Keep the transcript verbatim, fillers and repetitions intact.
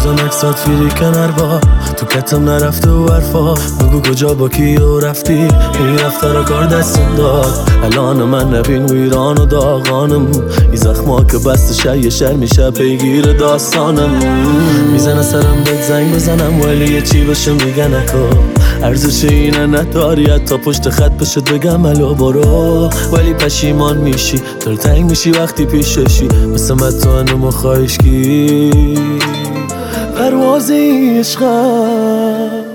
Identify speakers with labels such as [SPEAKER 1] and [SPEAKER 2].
[SPEAKER 1] بزن اکسات فیری کنر با تو کتم نرفته و حرفا بگو کجا با کی و رفتی این رفتارا کار دستم داد الان من نبین و ایران و داغانم ای زخما که بست شای شر میشه پیگیر داستانم میزنه سرم بهت زنگ بزنم ولی یه چی بشه میگه نکن ارزش اینه نداری تا پشت خط بشه بگم الو برو ولی پشیمان میشی دلتنگ میشی وقتی پیششی مثل متانم و خواهشگی پروازی عشقم